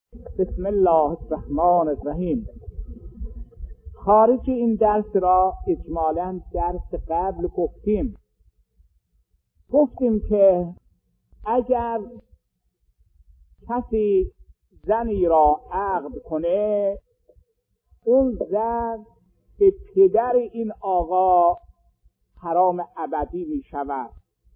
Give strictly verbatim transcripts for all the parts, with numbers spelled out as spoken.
بسم الله الرحمن الرحیم. خارج این درس را اجمالاً درس قبل گفتیم گفتیم که اگر کسی زنی را عقد کنه، اون زن به پدر این آقا حرام ابدی می شود،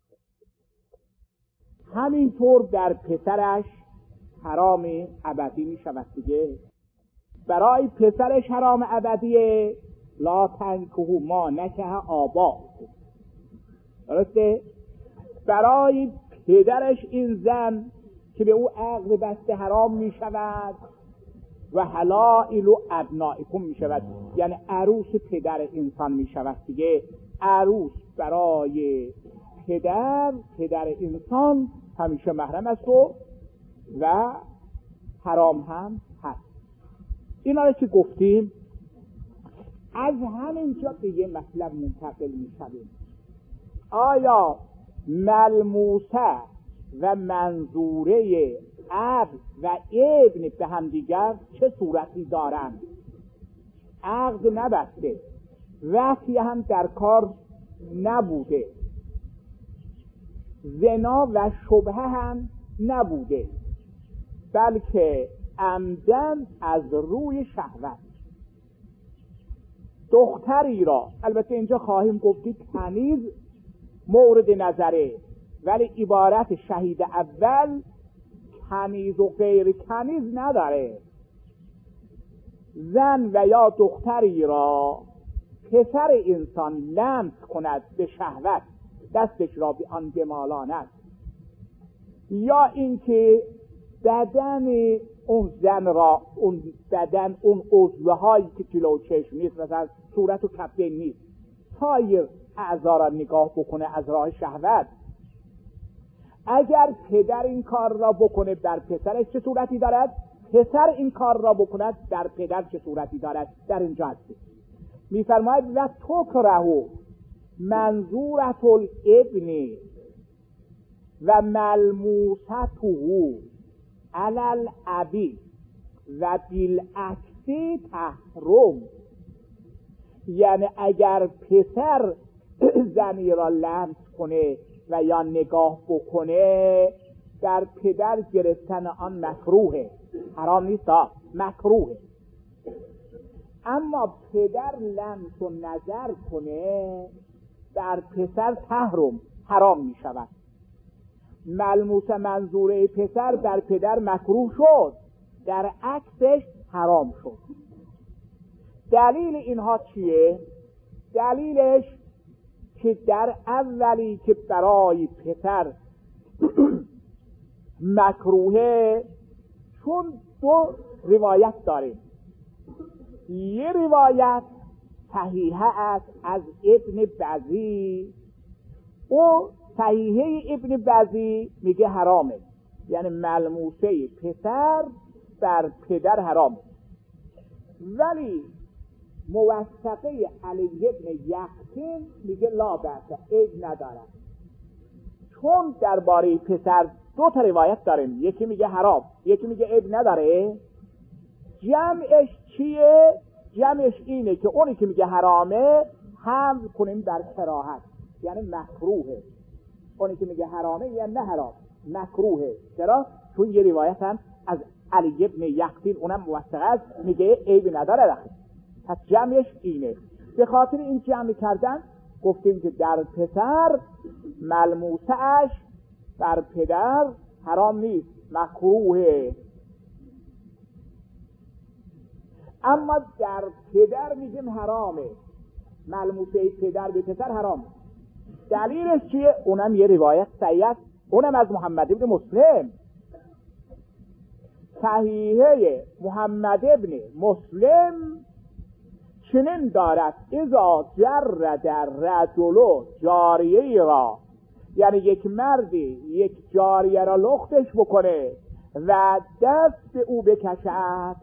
همینطور در پسرش حرام ابدی می شود دیگه. برای پسرش حرام ابدیه، لا تنکحوا ما نکح آباؤکم، درسته؟ برای پدرش این زن که به او عقد بسته حرام می شود و حلائل ابنائکم می شود، یعنی عروس پدر انسان می شود دیگه. عروس برای پدر پدر انسان همیشه محرم است و و حرام هم هست. اینا رو که گفتیم، از همینجا به یه مطلب منتقل می شویم. آیا ملموسه و منظوره اب و ابن به هم دیگر چه صورتی دارند؟ عقد نبسته، وصی هم در کار نبوده، زنا و شبهه هم نبوده، بلکه عمدن از روی شهوت دختری را، البته اینجا خواهیم گفتی کنیز مورد نظره، ولی عبارت شهید اول کنیز و غیر کنیز نداره. زن و یا دختری را پسر انسان لمس کند به شهوت، دستش را به آن بمالاند، یا اینکه بدن اون زن را، اون بدن، اون عضوه هایی که جلو چشم نیست، مثلا صورت و کفین نیست، سایر اعضا را نگاه بکنه از راه شهوت، اگر پدر این کار را بکنه در پسرش چه صورتی دارد؟ پسر این کار را بکند در پدر چه صورتی دارد؟ در اینجا هستی میفرماید و تکرهو منظورت الابن و ملموسته علل ابی و بالعکس تحرم، یعنی اگر پسر زنی را لمس کنه و یا نگاه بکنه، در پدر گرفتن آن مکروهه، حرام نیست، مکروهه. اما پدر لمس و نظر کنه در پسر تحرم، حرام می شود. ملموس منظوره پسر در پدر مکروه شد، در عکسش حرام شد. دلیل اینها چیه؟ دلیلش که در اولی که برای پسر مکروهه، چون دو روایت داریم. یه روایت صحیحه است از ابن بزی، او صحیحه ابن بزی میگه حرامه، یعنی ملموسه پسر بر پدر حرامه، ولی موثقه علی ابن یقطین میگه لا بأس، عیب نداره. چون درباره پسر دو تا روایت داریم، یکی میگه حرام، یکی میگه عیب نداره، جمعش چیه؟ جمعش اینه که اونی که میگه حرامه حمل کنیم در کراهت، یعنی مکروهه. اونی که میگه حرامه یعنی نه حرام، مکروهه. چرا؟ چون یه روایت هم از علی ابن یقطین اونم موثقه است، میگه عیب نداره رخت. پس جمعش اینه. به خاطر این جمع کردن گفتیم که در پسر ملموسه‌اش بر پدر حرام نیست، مکروهه. اما در پدر میگیم حرامه، ملموسه پدر به پسر حرامه. دلیلش چیه؟ اونم یه روایت صحیح، اونم از محمد ابن مسلم. صحیحه محمد ابن مسلم چنین دارد: اذا جرد الرجل جاریه را، یعنی یک مردی یک جاریه را لختش بکنه و دست به او بکشد،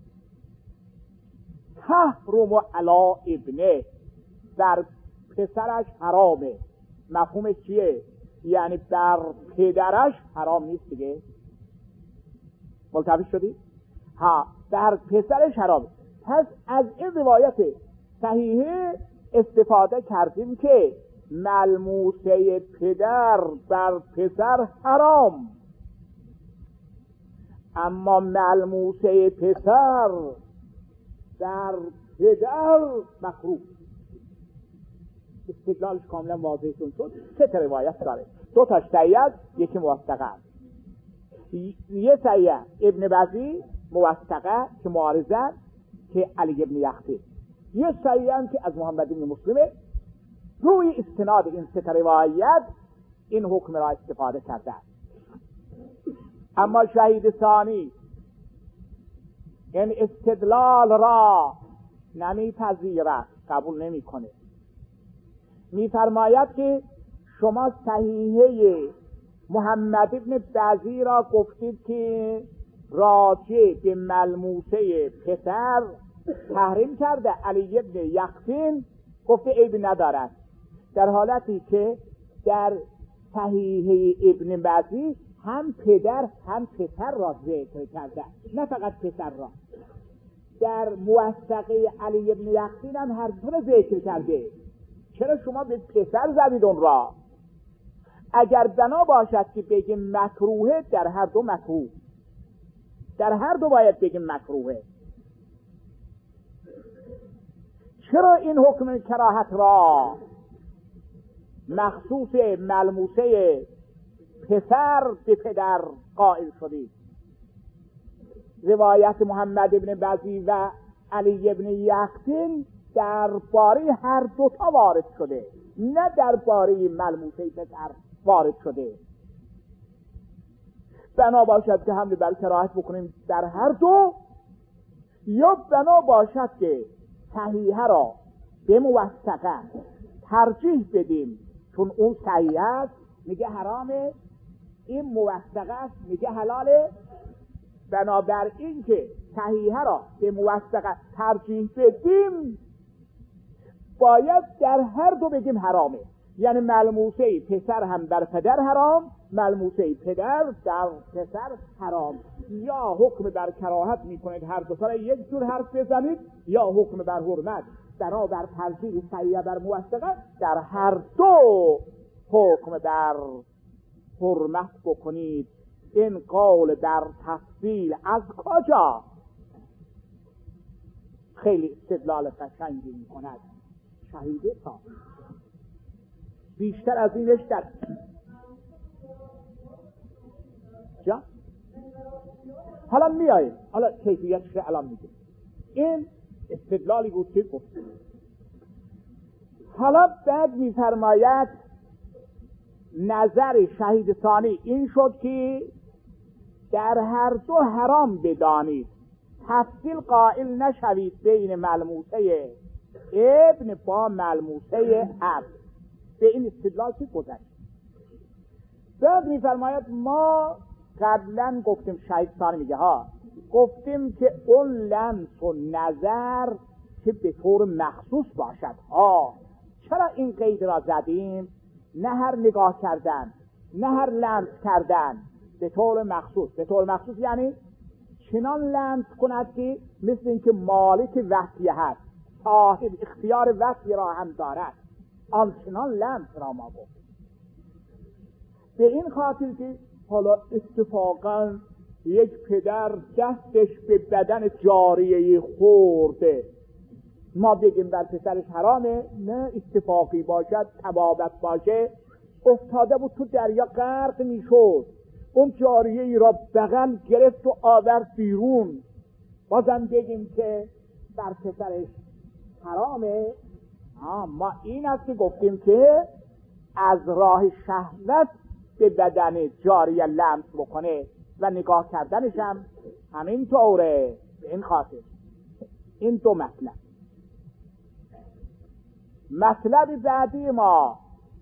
تحرم علی ابنه، در پسرش حرامه. مفهومش چیه؟ یعنی در پدرش حرام نیست دیگه. ملتفت شدی؟ ها بر پسرش حرام. پس از این روایت صحیحه استفاده کردیم که ملموسه پدر بر پسر حرام، اما ملموسه پسر در پدر مکروه. استدلالش کاملا واضحتون شد. سه تا روایت داره، دو تاش صحیح، یکی موثقه. یه صحیح ابن بزی، موثقه که معارضه که علی ابن یختی، یه صحیح هم که از محمد بن مسلمه. روی استناد این سه تا روایت این حکم را استفاده کرده. اما شهید ثانی این استدلال را نمیپذیرد، قبول نمیکنه. میفرماید که شما صحیحه محمد بن بزی را گفتید که راجع به ملموسه پسر تحریم کرده، علی ابن یقطین گفته عیب ندارد، در حالتی که در صحیحه ابن بزی هم پدر هم پسر را ذکر کرده، نه فقط پسر را. در موثقه علی ابن یقطین هم هر دو را ذکر کرده. چرا شما به پسر زدید اون را؟ اگر بنا باشد که بگیم مکروهه، در هر دو مکروه، در هر دو باید بگیم مکروهه. چرا این حکم کراهت را مخصوص ملموسه پسر به پدر قائل شدید؟ روایت محمد ابن بزی و علی ابن یقطین درباره هر دو تا وارد شده، نه درباره ملموسه پسر وارد شده. بنا باشد که حمل بر کراهت بکنیم در هر دو، یا بنا باشد که صحیحه را به موثقه ترجیح بدیم، چون اون صحیح است میگه حرامه، این موثقه است میگه حلاله. بنابر این که صحیحه را به موثقه ترجیح بدیم، باید در هر دو بگیم حرامه. یعنی ملموسه پسر هم بر پدر حرام، ملموسه پدر در پسر حرام. یا حکم بر کراهت میکنید هر دو تا یک جور حرف بزنید، یا حکم بر حرمت بنابر ترجیح صحیح بر موثقه در هر دو حکم بر حرمت بکنید. این قول در تفصیل از کجا؟ خیلی استدلال قشنگی میکند شهیده تا بیشتر از اینش در جا حالا میاییم، حالا کیفیتش رو الان میگیم. این استدلالی بود که گفت. حالا بعد میفرماید نظر شهید ثانی این شد که در هر دو حرام بدانید، تفصیل قائل نشوید بین ملموسه ابن با ملموسه اب. به این استدلال چی گذشت؟ بعد میفرماید ما قبلا گفتیم، شهید ثانی میگه ها، گفتیم که اون لمس و نظر که به طور مخصوص باشد ها. چرا این قید را زدیم؟ نه هر نگاه کردن، نه هر لمس کردن، به طور مخصوص. به طور مخصوص یعنی چنان لمس کند که مثل اینکه مالک وحیه هست، صاحب اختیار وحی را هم دارد، آنچنان لمس را ما گفت. به این خاطر که حالا اتفاقا یک پدر دستش به بدن جاریه خورده، ما بگیم بر پسرش حرامه؟ نه، اتفاقی باشد، تبابت باشه، افتاده بود تو دریا غرق میشد، اون جاریه ای را بغل گرفت و آورد بیرون، بازم بگیم که بر پسرش حرامه؟ آه ما این است که گفتیم که از راه شهوت به بدن جاریه لمس بکنه و نگاه کردنش هم همین طوره. به این خاطر این دو مطلب. مطلب بعدی ما،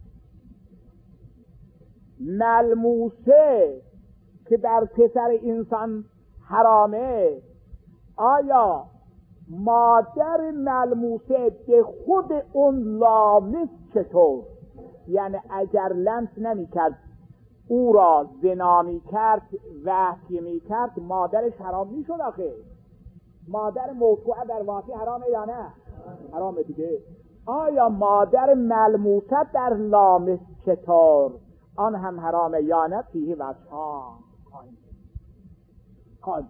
ملموسه که بر پسر انسان حرامه، آیا مادر ملموسه به خود اون لامس چطور؟ یعنی اگر لمس نمی کرد او را زنا می کرد وحی می کرد مادرش حرام می شد. آخه مادر موضوعه در واقع حرامه یا نه؟ حرامه دیگه. آیا مادر ملموسه در لامس چطور آن هم حرامه یا نه؟ فیه وجهان قال.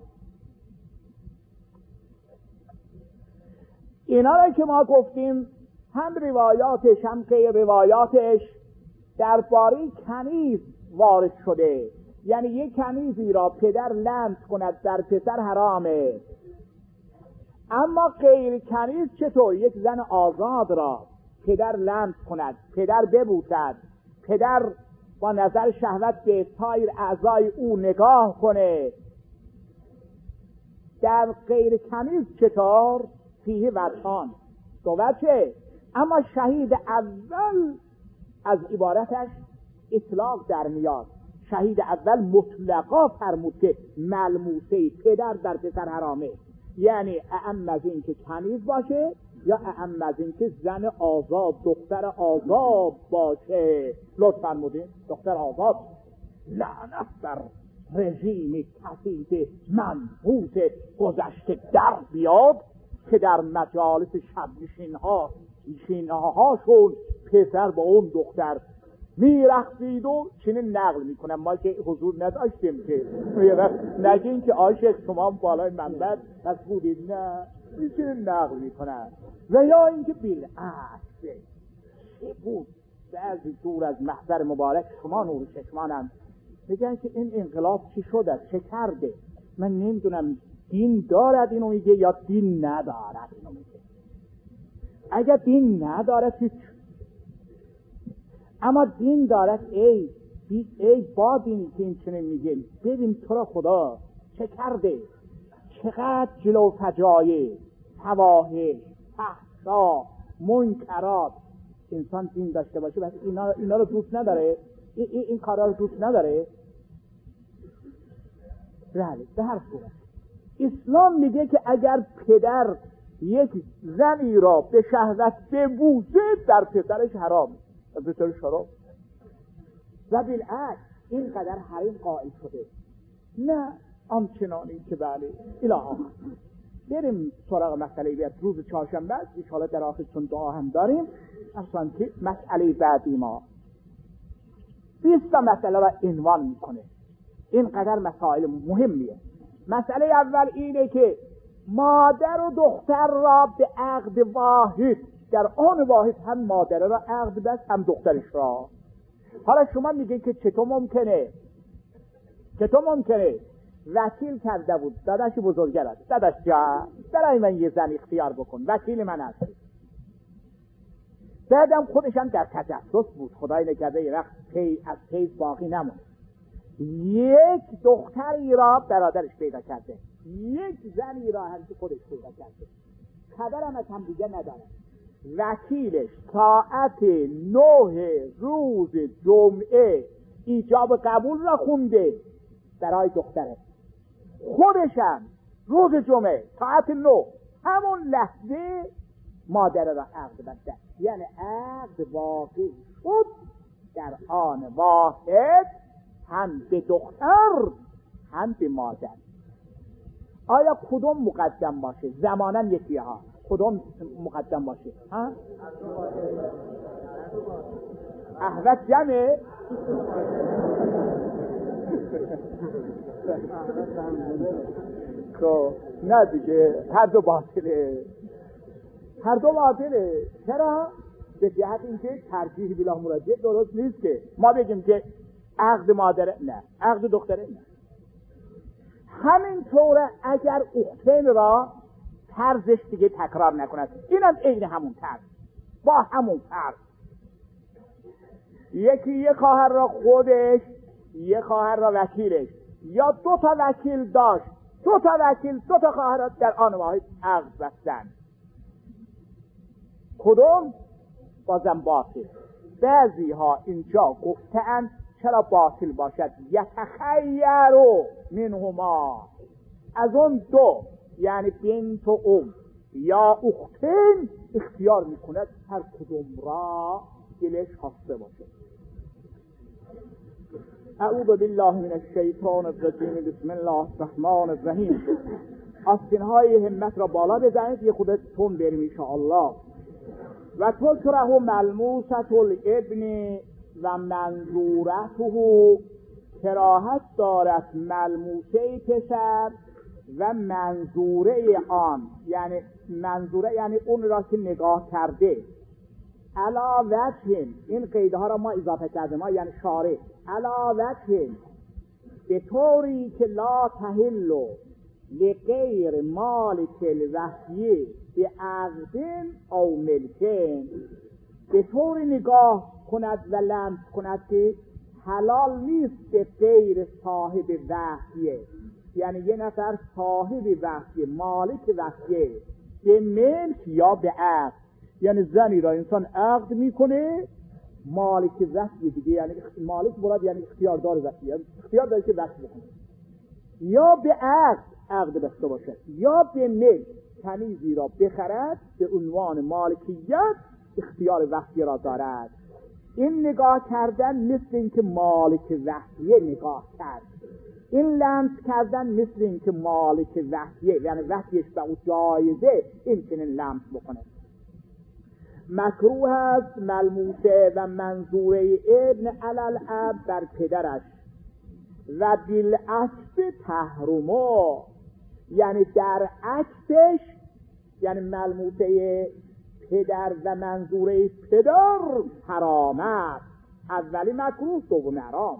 اینا را که ما گفتیم هم روایاتش هم که روایاتش درباره کنیز وارد شده، یعنی یک کنیزی را پدر لمس کند در پسر حرامه. اما غیر کنیز چطور؟ یک زن آزاد را پدر لمس کند، پدر ببوسد، پدر با نظر شهوت به سایر اعضای او نگاه کنه، در غیر کنیز چطور؟ فیه وجهان، دو وجه. اما شهید اول از عبارتش اطلاق در میاد. شهید اول مطلقا فرمود که ملموسه پدر در پسر حرامه، یعنی اعم از این که کنیز باشه یا اعم از این که زن آزاد دختر آزاد باشه. لطف فرمودین دختر آزاد. لعنت بر رژیم کثیف منحوس گذشته در بیاد که در مجالس شبنشین ها شینهاشون پسر با اون دختر میرخصید و چنین نقل میکنم. ما که حضور نداشتیم که نگین که عاشق شما بالای منبر پس بودید، نه چنین نقل میکنن. و یا اینکه بالعکس چه بود بعضی دور از محضر مبارک شما نور چشمانم میگن که این انقلاب چی شده، چه کرده. من نمیدونم دین دارد اینو میگه یا دین ندارد اینو میگه. اگر دین ندارد هیچ، اما دین دارد ای ای با دین که این چنین میگه. ببین تو را خدا چه کرده، چقدر جلو فجایع، فواحش، فحشا، منکرات. انسان دین داشته باشه بس اینا, اینا رو دوست نداره، این, این, این کارا رو دوست نداره. بله به هر صورت اسلام میگه که اگر پدر یک زنی را به شهوت ببوسه در پسرش حرام، در پسرش حرام. و بالعکس اینقدر حریم قائل شده، نه آنچنانی که بله الهی. بریم سراغ مسئله بیاد روز چهارشنبه ان شاء الله در آخر چون دعا هم داریم. اصلا که مسئله بعدی ما بیست تا مسئله را عنوان میکنه. اینقدر مسائل مهمیه. مسئله اول اینه که مادر و دختر را به عقد واحد، در آن واحد هم مادر را عقد بس هم دخترش را. حالا شما میگه که چطور ممکنه؟ چطور ممکنه؟ وکیل کرده بود داداش بزرگه را، داداش جا برای من یه زن اختیار بکن، وکیل من هست. بعدم خودشم در تجسس بود، خدای نکرده یه وقت پی از پی باقی نمون. یک دختری را برادرش پیدا کرده، یک زنی را هم که خودش پیدا کرده، خبرم از هم دیگه نداره. وکیلش ساعت نه روز جمعه ایجاب قبول را خونده برای دختره. خودشم روز جمعه ساعت نه همون لحظه مادر را عقد بسته، یعنی عقد واقع شد در آن واحد هم به دختر هم به مادر. آیا کدوم مقدم باشه؟ زمانا یکی ها کدوم مقدم باشه؟ ها؟ احوت جمعه؟ تو نه دیگه هر دو باطله، هر دو باطله. چرا؟ به جهت اینکه ترجیح بلا مراجعه درست نیست که ما بگیم که عقد مادره نه، عقد دختره نه. همینطوره اگر اختین را طرزش دیگه تکرار نکند، اینم عین همون طرز با همون طرز. یکی یک خواهر را خودش، یک خواهر را وکیلش، یا دو تا وکیل داشت، دو تا وکیل دو تا خواهر را در آن واحد عقد بستن. کدوم؟ بازم باطل. بعضی ها اینجا گفتن چرا باطل باشد؟ یتخیرو منهما، از اون دو یعنی بنت و ام یا اختین اختیار میکند هر کدوم را دلش خواسته باشه. اعوذ بالله من الشیطان الرجیم. بسم الله الرحمن الرحیم. آستین‌های همت را بالا بزنید، یه خود تون بریم انشاءالله. و تکره ملموسة الابن و منظورته، کراهت دارد ملموسه پسر و منظوره آن، یعنی منظوره یعنی اون را که نگاه کرده. علا وجه، این قیدها را ما اضافه کردیم، ما یعنی شارع. علا وجه، به طوری که لا تحل لغیر مالک الوحی به عقد او ملکن، به طوری نگاه کند و لمس کند که حلال نیست به غیر صاحب وحی، یعنی یه نفر صاحب وحی، مالک وحی، به ملک یا به عقد. یعنی زنی را انسان عقد میکنه مالک وحی دیگه، یعنی مالک مراد یعنی اختیار دار وحی، یعنی اختیار داره که وحی بکنه، یا به عقد عقد بسته باشد، یا به ملک کنیزی را بخرد به عنوان مالکیت اختیار وحی را دارد. این نگاه کردن مثل این که مالک وحی نگاه کرد، این لمس کردن مثل این که مالک وحی، یعنی وحیش به او جایزه این چنین لمس بکنه. مکروه است ملموسه و منظوره ابن علل اب بر پدرش و بالعکس تحرمو، یعنی در عکسش، یعنی ملموسه پدر و منظوره پدر حرام است. اولی مکروه، دومی حرام.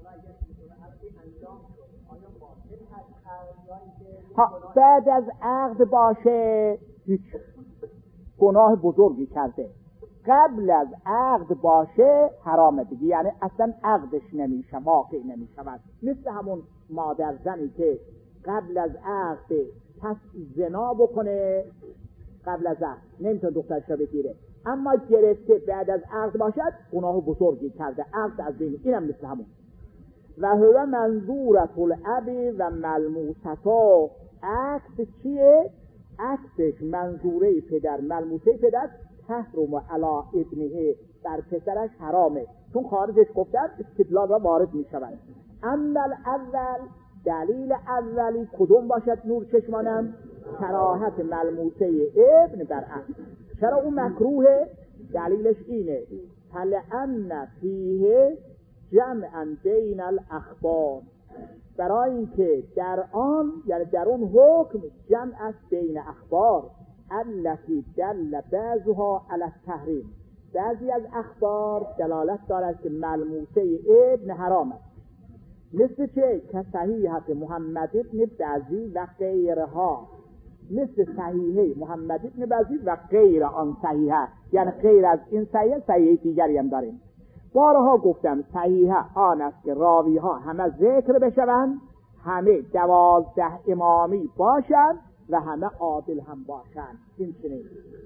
ها بعد از عقد باشه هیچ گناه بزرگی کرده، قبل از عقد باشه حرامه دیگه، یعنی اصلا عقدش نمیشه، واقع نمیشود. مثل همون مادر زنی که قبل از عقد پس زنا بکنه، قبل از عقد نمیتونه دخترش را بگیره، اما گرفته بعد از عقد باشد گناه بزرگی کرده، عقد از بین. اینم مثل همون. و هو منظورت الابی و ملموستا، عکس چیه؟ عکسش منظوره پدر، ملموسه پدر، تحرم علی ابنه، بر پسرش حرامه، چون خارجش گفتن استدلال را وارد می شود. اما اول، دلیل اولی کدوم باشد نور چشمانم؟ کراهت ملموسه ابن بر عکس. چرا اون مکروهه؟ دلیلش اینه فلأن فیه جمعا بین الاخبار، برای اینکه در آن، یعنی در اون حکم جمع است بین اخبار التي دل بعضها علی التحریم، بعضی از اخبار دلالت دارد که ملموسه ابن حرام است. مثل چه؟ که صحیحت محمد ابن بعضی و غیرها، مثل صحیحه محمد ابن بعضی و غیر آن صحیحه، یعنی غیر از این صحیحه صحیحه دیگری هم داریم. بارها گفتم صحیحه آن است که راوی ها همه ذکر بشوند، همه دوازده امامی باشند و همه عادل هم باشند. این چنین.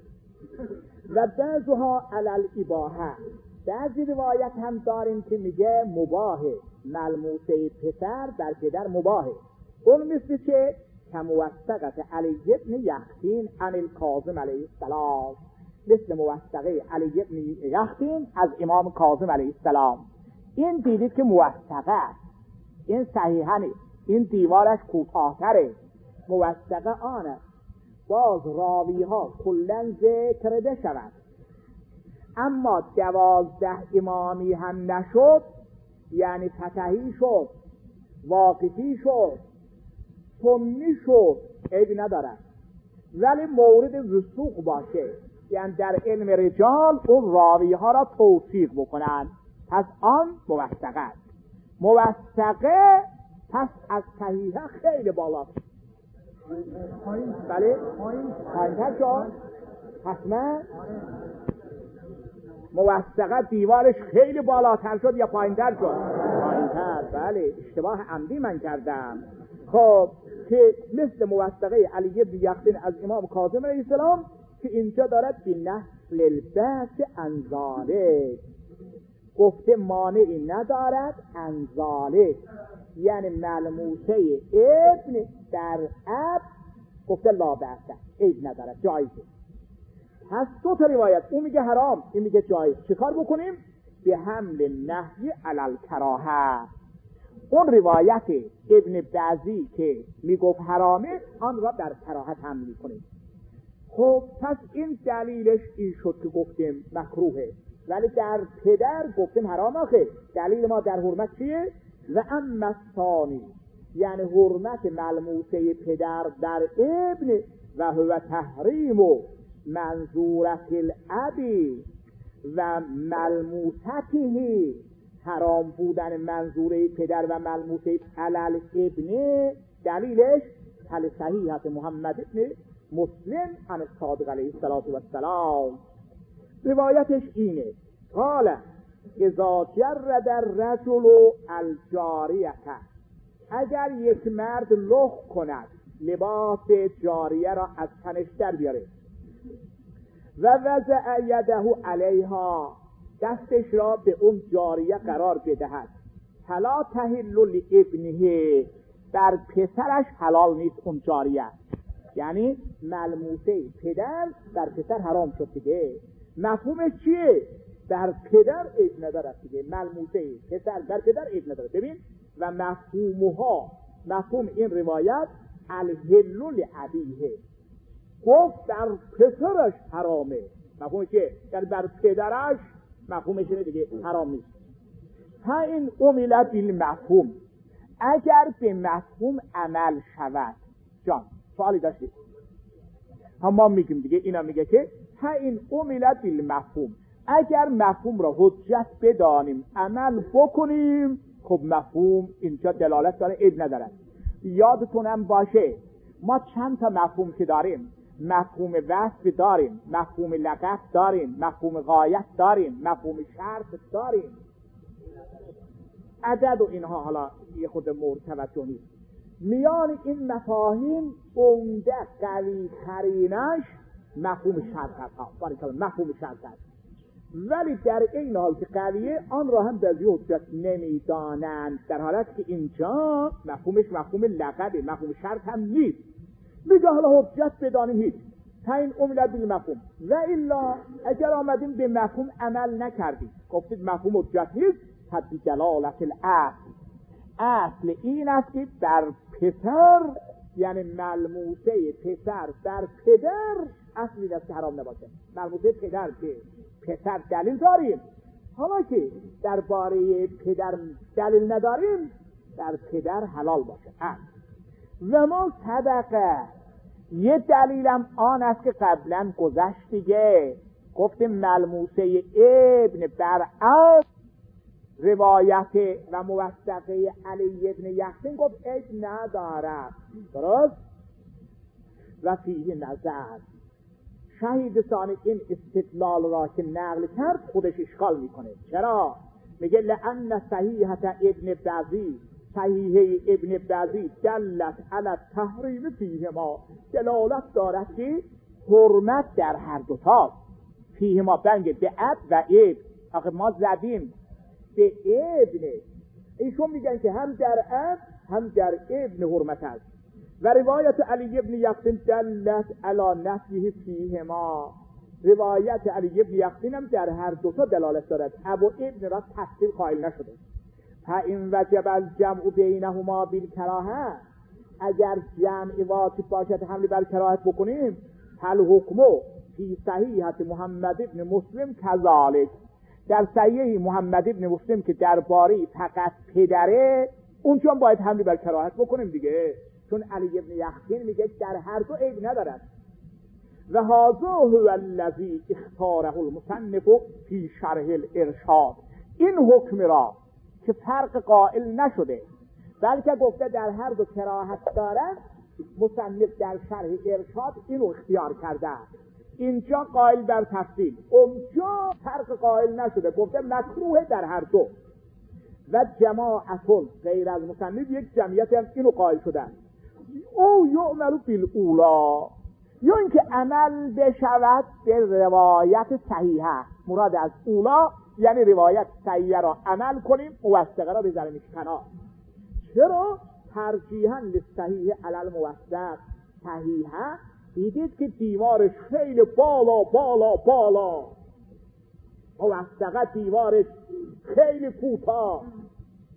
و بعضها علی الاباحه، بعضی روایت هم داریم که میگه مباهه، ملموسه پسر در پدر مباهه. اون مثل چه؟ کموثقت علی ابن یختین عن الکاظم علیه السلام، مثل موثقه علی ابن یختین از امام کاظم علیه السلام. این دیدید که موثقه، این صحیحه نیست، این دیوارش کوتاه‌تره، موثقه آنه. باز راوی ها کلن ذکر بشود، اما دوازده امامی هم نشد، یعنی فتحی شد، واقفی شد، سنی شد، عیبی ندارد، ولی مورد وثوق باشه، یعنی در علم رجال اون راوی ها را توثیق بکنن، پس آن موثقه است. موثقه پس از صحیحه خیلی بالاست. بله پایین‌تر شد، حتما موثقه دیوارش خیلی بالاتر شد یا پایین‌تر شد؟ پایین‌تر. بله اشتباه عمدی من کردم. خب که مثل موثقه علی بن یختین از امام کاظم علیه السلام که اینجا دارد بی نسل البس انزاله، گفته مانعی ندارد انزاله، یعنی ملموسه ابن در اب، گفته لا بأس، عیب ندارد، جایزه. پس دو تا روایت، اون میگه حرام، این میگه جایز. چه کار بکنیم؟ به حمل نهی علی الکراهه، اون روایت ابن بعضی که میگفت حرامه آن را در کراهت حمل میکنیم. خب پس این دلیلش این شد که گفتیم مکروهه، ولی در پدر گفتیم حرام. آخه دلیل ما در حرمت چیه؟ و اما الثانی، یعنی حرمت ملموسه پدر در ابن و هو تحریم و منظورت الابی و ملموسته، حرام بودن منظوره پدر و ملموسه علل ابن، دلیلش حل صحیحت محمد ابن مسلم عن الصادق علیه السلام. روایتش اینه: قال اذا جرد الرجل الجاریه، اگر یک مرد لخ کند لباس جاریه را از تنش در بیاره و وضع یده علیها، دستش را به اون جاریه قرار بدهد، فلا تحل لابنه، بر پسرش حلال نیست اون جاریه. یعنی ملموسه پدر در پسر حرام شد دیگه. مفهومش چیه؟ در پدر عیب نداره دیگه، ملموسه پسر در پدر عیب نداره. ببین و مفهومها، مفهوم این روایت الحل لابیه، گفت در پسرش حرامه. مفهومش چیه؟ در بر پدرش مفهومش اینه دیگه، حرام نیست. ها این عمل بالمفهوم، اگر به مفهوم عمل شود. جان سوالی داشتید؟ هم ما میگیم دیگه، اینا میگه که ها این عمل بالمفهوم، اگر مفهوم را حجت بدانیم عمل بکنیم، خب مفهوم اینجا دلالت داره، عیب نداره. یادتونم باشه ما چند تا مفهوم که داریم، مفهوم وصف داریم، مفهوم لغت داریم، مفهوم غایت داریم، مفهوم شرط داریم، عدد و اینها حالا یه خود مرتبط نیست. میان این مفاهیم عمده قوی ترینش مفهوم شرط هست، مفهوم شرط هست. ولی در این حال که قویه آن را هم بعضی حجت نمیدانند، در حالت که اینجا مفهومش مفهوم لغته، مفهوم شرط هم نیست. میگه حالا حجت بدانیم هیچ، تا این عمل بالمفهوم. و الا اگر آمدیم به مفهوم عمل نکردیم، گفتید مفهوم حجت نیست، حد دلالت الاصل، اصل این است که در پسر، یعنی ملموسه پسر در پدر، اصلی دست حرام نباشه. ملموسه پدر که پسر دلیل داریم، حالا که درباره پدر دلیل نداریم، در پدر حلال باشه. اصل و ما صدقه، یه دلیلم آن است که قبلا گذشت دیگه، گفتیم ملموسه ابن بر اصل روایت و موثقه علی ابن یقین گفت عیب ندارد، درست؟ و فیه نظر، شهید ثانی این استدلال را که نقل کرد خودش اشکال میکنه. چرا؟ میگه لأن صحیحت ابن بعضی، صحیحه ابن بعضی دلت علی تحریم فیه ما، دلالت دارد که حرمت در هر دوتا، فیه ما بنگه به اب و اب. آخه ما زدیم به ابن، ایشون میگن که هم در اب هم در ابن حرمت هست. و روایت علی ابن یقین دلت علی نفیه فیه ما، روایت علی ابن یقین هم در هر دوتا دلالت دارد، اب و ابن را تفصیل قائل نشده. تا این وجب الجمع بینهما بالکراهه، اگر جمع واجب باشد حمل بر کراهت بکنیم، هل حکمو فی صحیحت محمد ابن مسلم کذالک، در صحیح محمد ابن مسلم که درباره فقط پدره، اونجا باید حمل بر کراهت بکنیم دیگه، چون علی ابن یقین میگه در هر دو عیب ندارد. و هذا هو الذی اختاره المصنف فی شرح الارشاد، این حکم را که فرق قائل نشده بلکه گفته در هر دو کراهت دارد، مصنف در شرح ارشاد اینو اختیار کرده، اینجا قائل بر تفصیل، اونجا فرق قائل نشده، گفته مکروه در هر دو. و جماعتون غیر از مصنف یک جمعیت هم اینو قائل شدن، او یعمل بالاولا، یا اینکه عمل بشود به روایت صحیحه، مراد از اولا یعنی روایت صحیحه را عمل کنیم، موثقه را بذاریم کنار. چرا؟ ترجیحاً للصحیح علی الموثق، صحیحه دیدید که دیوارش خیلی بالا بالا بالا، موثقه دیوارش خیلی کوتاه،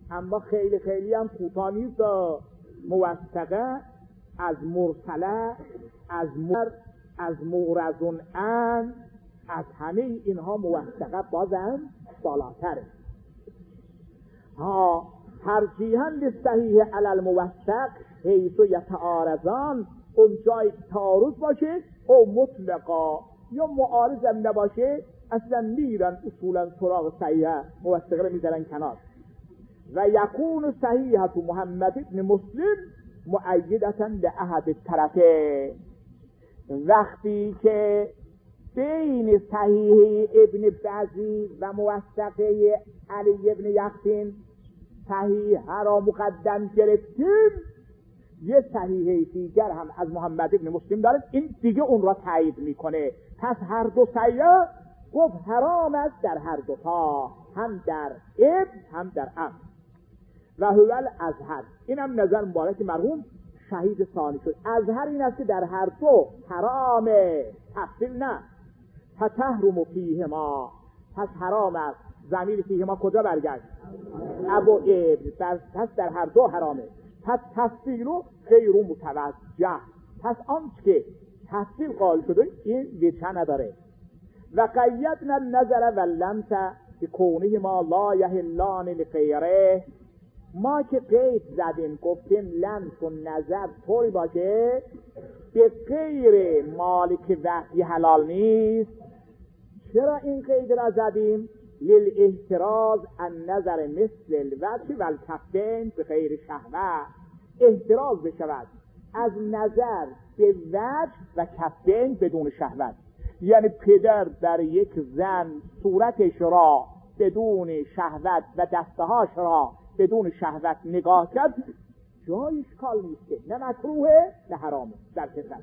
اما خیلی خیلی هم کوتاه نیست. موثقه از مرسله، از مر، از مورزون ان، از همه اینها موثقه بازم بالاتره. ها ترجیحاً للصحیح علی الموثق حیث یتعارضان، اون جای تعارض باشه او مطلقا یا معارض هم نباشه اصلا میرن اصولا سراغ صحیح موثقه رو میذارن کنار. و یکون صحیحه محمد ابن مسلم مؤیدتا لأحد الطرفین، وقتی که بین صحیح ابن بعضی و موثقه علی ابن یقطین صحیح را مقدم گرفتیم، یه صحیح دیگر هم از محمد ابن مسلم دارد، این دیگه اون را تایید میکنه. پس هر دو صحیح گفت حرام است در هر دو تا، هم در ابن هم در ام. و هو الازهر، این هم نظر مبارک مرحوم شهید ثانی شد. ازهر این است که در هر دو حرامه، تفصیل نه. فتحرم فیهما، پس حرام است. ضمیر فیهما کجا برگشت؟ ابو ابن، پس در هر دو حرامه. پس تفصیل و غیر متوجه، پس آنچه که تفصیل قائل شده این وجه نداره. و قیدنا النظر و اللمس بکونه ما لا یحلان لغیره، ما که قید زدیم گفتیم لمس و نظر طوری باشه به غیر مالک وحی حلال نیست. چرا این قید را زدیم؟ للاحتراز عن نظر مثل الوجه و الکفین به غیر شهوه، احتراز بشود از نظر به وجه و کفین بدون شهوت. یعنی پدر در یک زن صورتش را بدون شهوت و دستهاش را بدون شهوت نگاه کرد، جای اشکال نیست که نه مکروهه نه حرامه در پسر.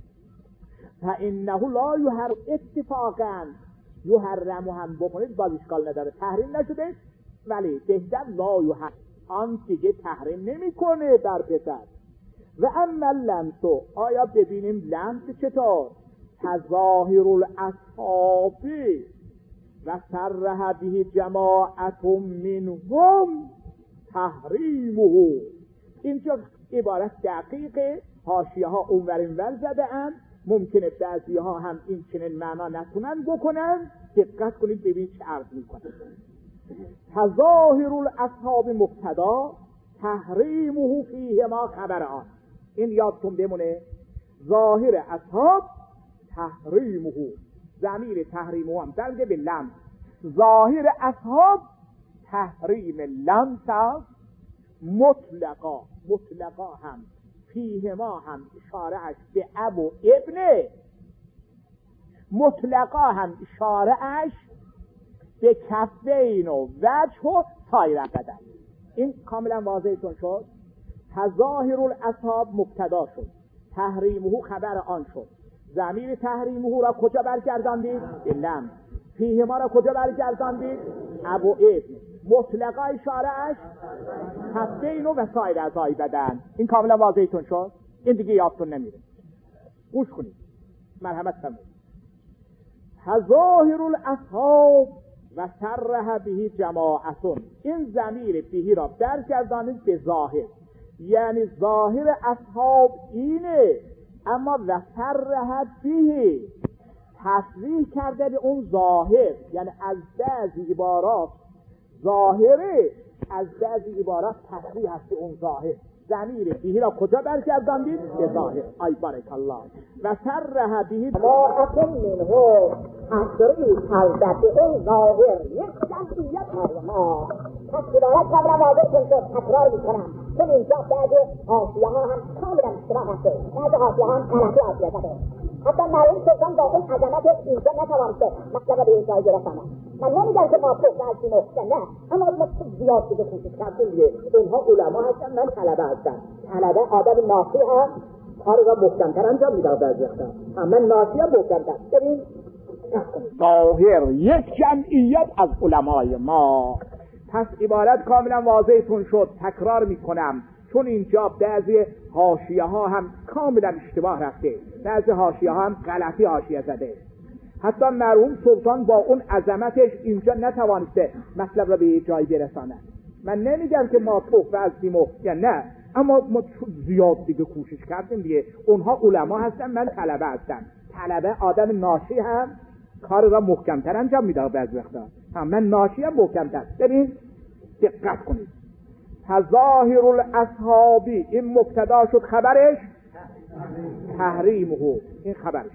فانه لا یحرم اتفاقا، یحرم هم بکنید باز اشکال نداره، تحریم نشده، ولی بهتر لا یحرم، آن دیگه تحریم نمیکنه در پسر. و اما لمسو، آیا ببینیم لمس چطور؟ تظاهر الاصحاب و صرح به جماعت منهم تحریمه. اینجا عبارت دقیقه، حاشیه ها اونورین ول زده اند، ممکنه بعضی ها هم این چنین معنا نتونن بکنن. دقت کنید ببینید چه عرض میکنه. تظاهر الاصحاب مبتدا، تحریمه فیه ما خبر آن. این یادتون بمونه، ظاهر اصحاب تحریمه، ضمیر تحریمه هم درگه به لمس، ظاهر اصحاب تحریم لمس است. مطلقا، مطلقا هم فیه ما هم اشارهش به ابو ابنه، مطلقا هم اشارهش به کفین و وجه و سایر بدن. این کاملا واضحتون شد. تظاهر الاصحاب مبتدا شد، تحریمه خبر آن شد. ضمیر تحریمه را کجا برگرداندید؟ به لمس. فیه ما را کجا برگرداندید؟ ابو ابن. مطلقا اشارهش کفین و سایر اعضای بدن. این کاملا واضحتون شد. این دیگه یادتون نمیره، گوش کنید، مرحمت فرمایید. تظاهر الاصحاب و صرح به جماعتون، این ضمیر بهی را برگردانید به ظاهر، یعنی ظاهر اصحاب اینه، اما و صرح به تصریح کرده به اون ظاهر، یعنی از بعضی عبارات ظاهره، از بعضی عبارات تصریح هست به اون ظاهر. ضمیر بهی را کجا برگرداندید؟ به ظاهر. آی بارک الله. و صرح به ما اکن منه تصریح البته اون ظاهر یک جمعیت ها. پس بدایت کاملا واضح کن که تکرار میکنم، چون اینجا بعد حاشیه ها هم کاملا اشتباه هسته، بعد حاشیه ها هم غلطی حاشیه زده. حتی مرحوم سلطان با اون عظمت اینجا نتوانسته مطلب به این جای برسانه. من نمیگم که ما پشت هستیم و نه، اما ما زیاد شده کوشش کردیم دیگه. اینها علما هستن، من طلبه هستم. طلبه آدم ناصح هم کار را محکمتر انجام میدن بعضی وقتا، اما ناصح هم محکمتر. ببین ظاهر یک جمعیت از علمای ما. پس عبارت کاملا واضحتون شد. تکرار میکنم چون اینجا بعضی حاشیه ها هم کاملا اشتباه رفته، بعضی حاشیه ها هم غلطی حاشیه زده. حتی مرحوم سلطان با اون عظمتش اینجا نتوانسته مطلب را به جای برساند. من نمیگم که ما تحفه هستیم و یا نه، اما ما زیاد دیگه کوشش کردیم دیگه. اونها علما هستن، من طلبه هستم. طلبه آدم ناشی هم کار را محکمتر انجام میده بعضی وقتا، هم من ناشی هم محکمتر. ببین دقت کنید، تظاهر الاصحابی این مبتدا شد، خبرش تحریمه، این خبرش.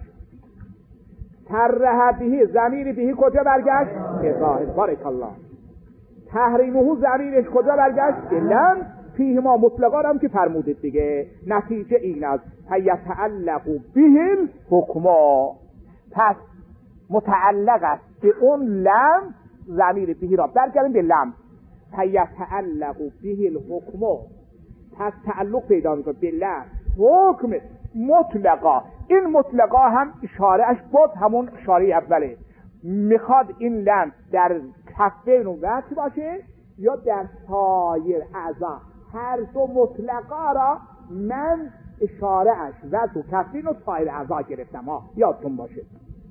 تره بهی ضمیر بهی کجا برگشت؟ به ظاهر. بارک الله. تحریمه ضمیرش کجا برگشت؟ لم فیه ما مطلقا هم که فرمودید دیگه. نتیجه این است فیتعلق به الحکما، پس متعلق است به اون لم، ضمیر بهی را برگردیم به لم. فیتعلق به الحکما، پس تعلق پیدا میکنه به لم حکم مطلقا. این مطلقا هم اشارهش بود همون اشاره اوله. میخواد این لم در کفین و وقت باشه یا در سایر اعضا، هر دو مطلقا را من اشارهش وقت و کفین و سایر اعضا گرفتم ها، یادتون باشه.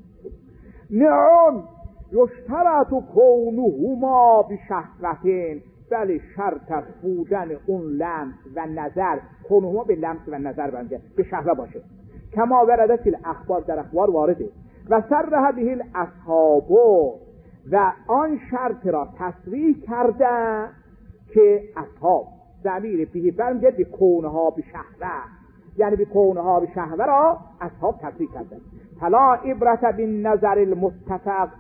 نعم یشترط کونهما بشهوتین، بله شرط از بودن اون لمس و نظر، کونهما به لمس و نظر بنده به شهوه باشه. کما ورده فی الاخبار، در اخبار وارده. و صرح به الاصحاب، و آن شرط را تصریح کرده که اصحاب ضمیر به برمیگرده به کونها به شهوه، یعنی به کونها به شهوه را اصحاب تصریح کرده. فلا عبرت بالنظر المتفق،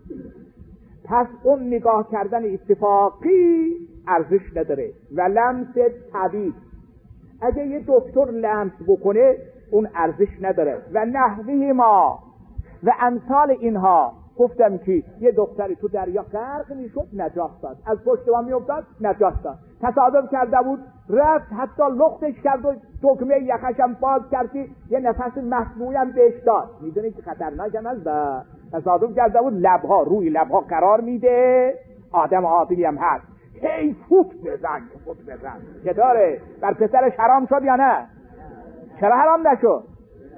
پس اون نگاه کردن اتفاقی ارزش نداره. و لمس طبیب، اگه یه دکتر لمس بکنه اون ارزش نداره. و نحوه ما و امثال اینها، گفتم که یه دختری تو دریا غرق میشد نجات داد، از پشت ما میافتاد نجات داد، تصادف کرده بود رفت حتی لختش کرد و دکمه یخش هم باز کردی یه نفس مصنوعی هم بهش داد. میدونی که خطرناک هم هست. تصادف کرده بود لبها روی لبها قرار میده، آدم عادی هم هست، هی فوت بزن فوت بزن. چطوره؟ بر پسرش حرام شد یا نه؟ چرا حرام نشد؟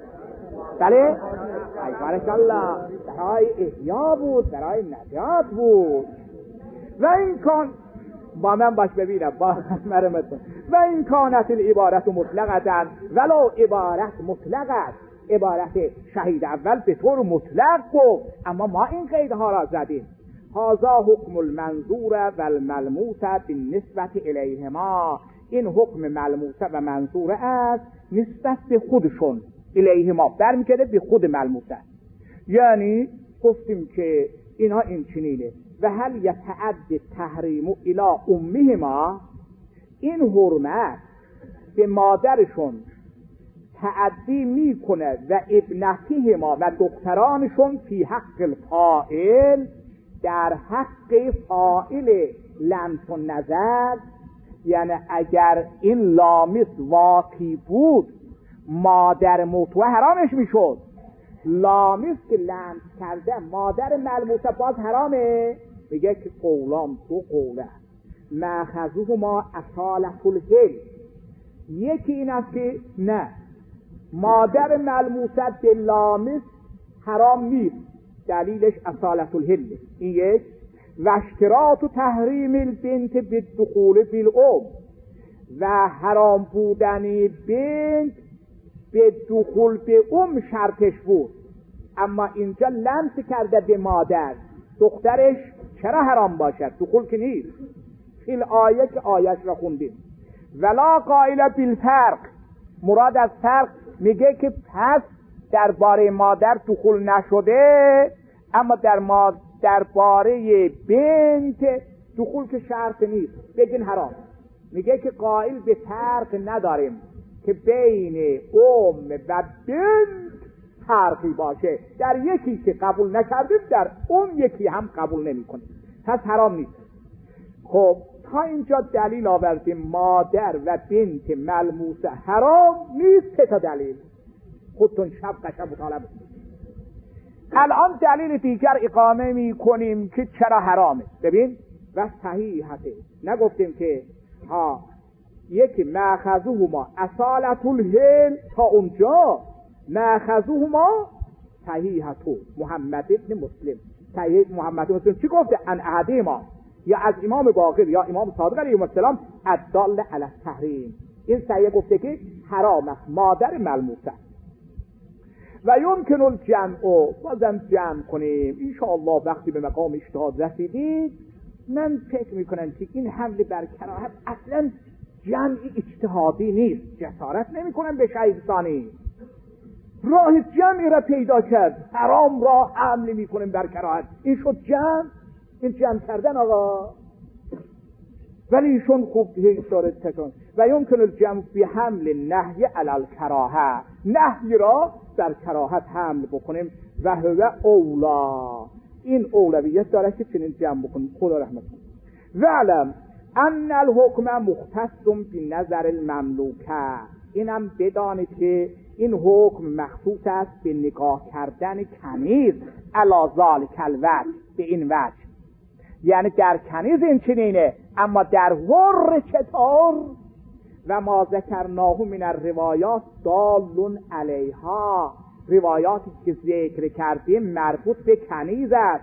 بله؟ ای بارک الله، برای احیا بود، برای نجات بود. و این کان با من باش ببینم با مرمتون. و این کانت العبارت مطلقتن ولو عبارت مطلقت، عبارت شهید اول به طور مطلق گفت، اما ما این قیدها را زدیم. هذا حکم المنظور و الملموس بالنسبت الیهما، این حکم ملموسه و منظوره است نسبت به خودشون، الیهما برمیگرده به خود ملموسه. یعنی گفتیم که اینها این چنینه. و هل یتعد تحریم الی امهما، این حرمت به مادرشون تعدی میکنه و ابنتهما و دخترانشون فی حق الفاعل، در حق فاعل لمس و نظر. یعنی اگر این لامس واقعی بود مادر موتوه حرامش میشد، لامس که لمس کرده مادر ملموسه باز حرامه. میگه که قولام دو قوله، مأخذه ما اصالت الهل. یکی این است که نه، مادر ملموسه به لامس حرام نیست، دلیلش اصالت الهل. این یک. و اشتراط و تحریم البنت به دخول فی الام، و حرام بودن بنت به دخول به ام شرطش بود، اما اینجا لمس کرده به مادر، دخترش چرا حرام باشد؟ دخول که نیست. این آیه که آیش را خوندیم. ولا قائل بالفرق، مراد از فرق میگه که پس درباره مادر دخول نشده، اما در ما درباره بنت دخول که شرط نیست، بگین حرام. میگه که قائل به فرق نداریم که بین ام و بنت فرقی باشه، در یکی که قبول نکردیم در اون یکی هم قبول نمی کنیم، پس حرام نیست. خب تا اینجا دلیل آوردیم مادر و بنت ملموسه حرام نیست. سه تا دلیل خودتون شب قشب مطالعه بکنید. الان دلیل دیگر اقامه می کنیم که چرا حرامه. ببین و صحیحته، نگفتیم که ها یکی مأخذهما اصالت الهل، تا اونجا مأخذهما صحیحتو محمد ابن مسلم. صحیح محمد ابن مسلم چی گفته؟ ان احدهما، یا از امام باقر یا امام صادق علیه السلام الدال علی التحریم. این سعیه گفته که حرام است، مادر ملموس است. و یمکن الجمع، بازم جمع کنیم انشاءالله. وقتی به مقام اجتهاد رسیدید من فکر میکنم که این حمل بر کراهت اصلا جمع اجتهادی نیست، جسارت نمیکنم به شایستانی، راه جمعی را پیدا کرد، حرام را حمل میکنیم بر کراهت، این شد جمع، این جمع کردن آقا. ولی ایشون خوب هیچ داره تکان و یمکن الجمع بی حمل نهی علی الکراهه، نهی را در کراهت حمل بکنیم و هو اولا، این اولویت داره که چنین جمع بکنیم. خدا رحمت کنه. و علم ان الحکم مختص بنظر المملوکه، اینم بدانید که این حکم مخصوص است به نگاه کردن کنیز علی ذلک الوجه، به این وجه، یعنی در کنیز این چنینه، اما در حر چطور؟ و ما ذکرناه من الروایات دال علیها، روایاتی که ذکر کردیم مربوط به کنیز است.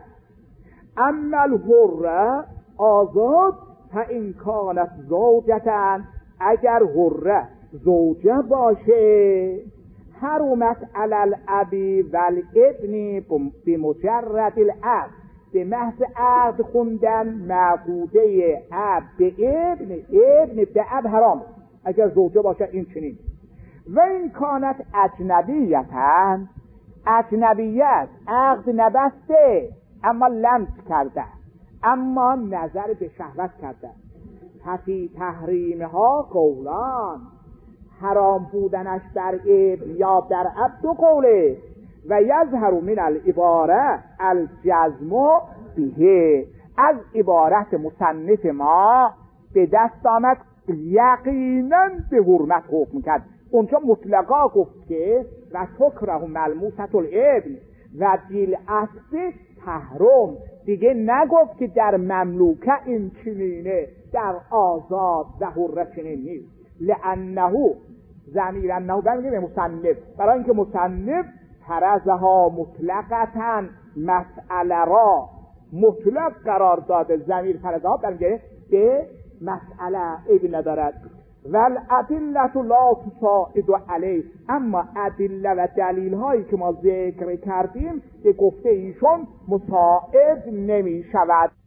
اما الحر آزاد فان کانت زوجة، اگر حر زوجه باشه حرمت علی الابی والابن بمجرد العقد، به محض عقد خوندن معقوده اب به ابن، ابن به اب حرام اگر زوجه باشه این چنین. و این کانت اجنبیتن، اجنبیت عقد نبسته اما لمس کرده، اما نظر به شهوت کرده، ففی تحریمها قولان، حرام بودنش در ابن یا در اب دو قوله. و یظهر من العباره الجزم به، از عبارت مصنف ما به دست آمد یقینا به حرمت حکم کرد. اونجا مطلقا گفت که و تکره ملموسة الابن و بالعکس تحرم، دیگه نگفت که در مملوکه این چنینه، در آزاد و حره چنین نیست. لانه ضمیر انه برمیگه به مصنف، برای اینکه مصنف فرضها مطلقتا، مسئله را مطلق قرار داده، ضمیر فرضها برمیگه به مسئله عیبی ندارد. والادله لا تساعد علیه، اما ادله و دلیل هایی که ما ذکر کردیم به گفته ایشون مساعد نمی شود.